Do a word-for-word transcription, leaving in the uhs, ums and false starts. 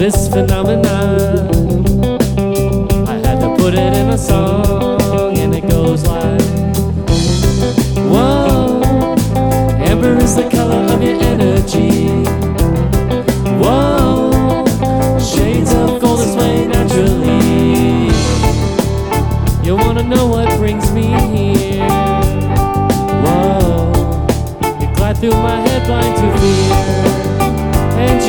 this phenomenon. I had to put it in a song, and it goes like, whoa, amber is the color of your energy. Whoa, shades of gold display naturally. You wanna know what brings me here? Whoa, you glide through my head blind to fear.